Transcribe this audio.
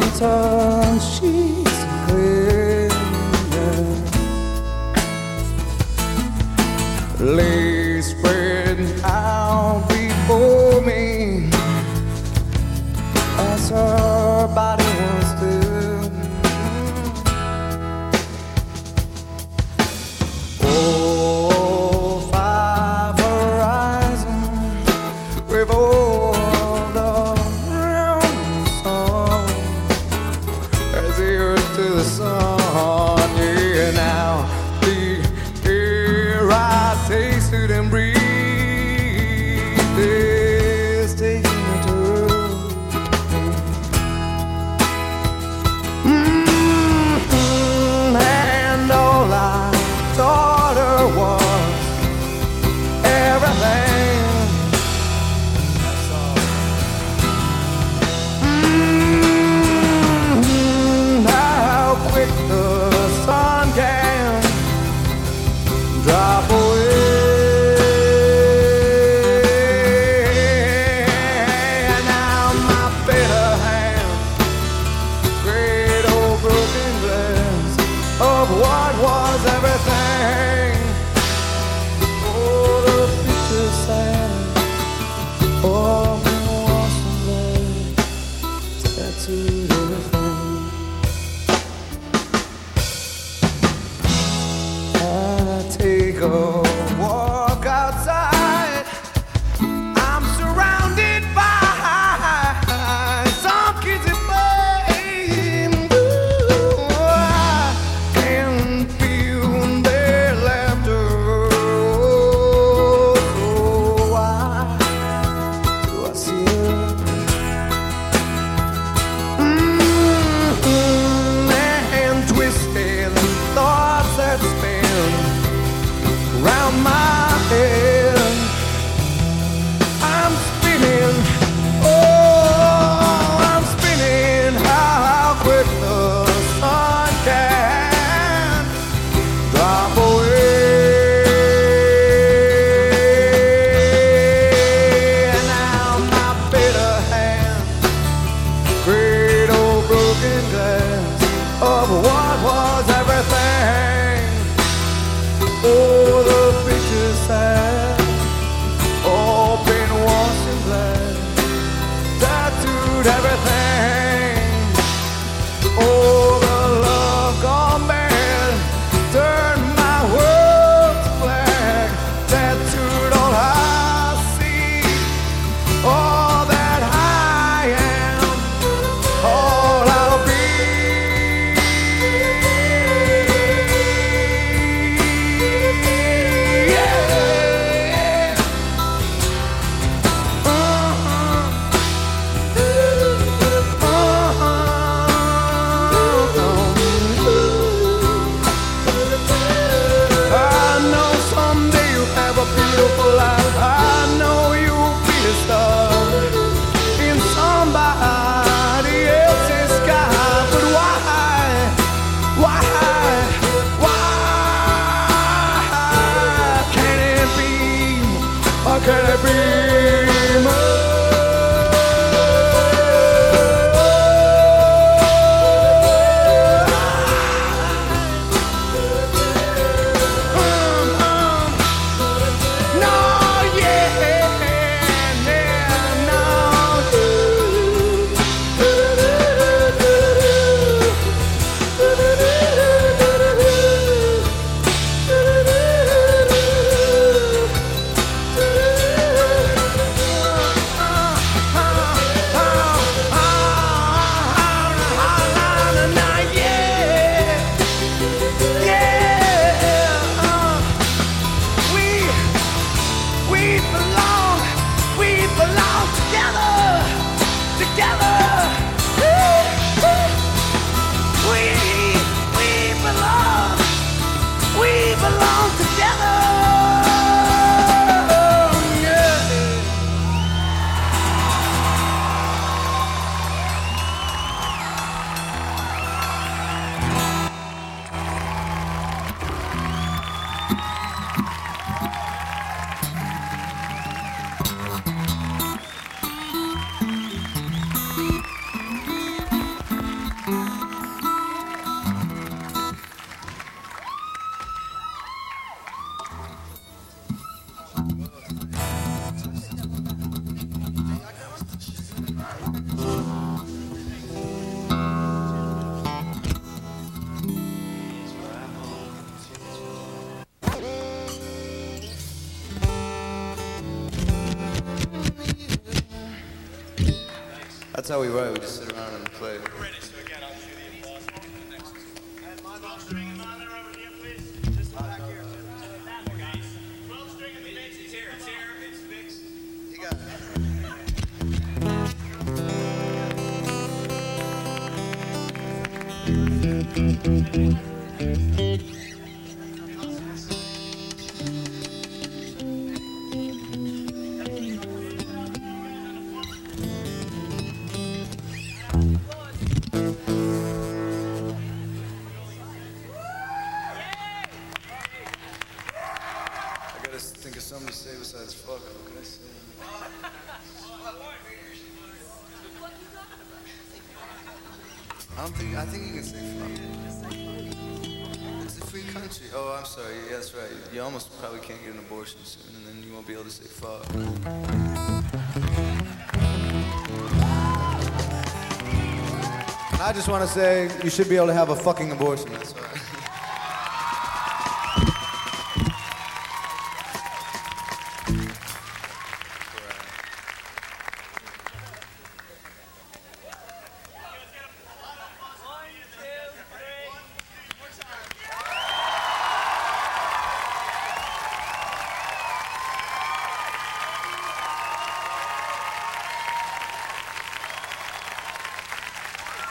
turn sheets clear, lay spread out before me as her body was still. Oh, five horizons revolved around the sun as the earth to the sun. Yeah, now the air I tasted and breathed is taking a turn. And all I thought her was everything. That's all. How quick the sun can drop away. And now my bitter hands, great old broken glass of what was everything. Oh, the future sad. Oh, was some tattooed everything. I take a walk outside. I'm surrounded by some kids at play. Ooh, I can feel their laughter. Oh, so why do I see her? And twisted thoughts that spin round my head. I'm spinning, oh, I'm spinning. How quick the sun can drop away. And now my bitter hand, great old broken glass of what was everything. Oh, the picture's sad, all been washed in black, tattooed everything. Oh, the love gone bad, turned my world to black, tattooed all I see, all that I am, all I'll be. Yeah. That's how we write. We just sit around and play. We're ready, so again, I'll do the applause for the next two. 12 string in monitor over here, please. Just back here. 12 string in the bass. It's here. It's fixed. You got it. I gotta think of something to say besides fuck. What can I say? I think you can say fuck. It's a free country. Oh, I'm sorry. Yeah, that's right. You almost probably can't get an abortion soon, and then you won't be able to say fuck. And I just want to say you should be able to have a fucking abortion. That's all right.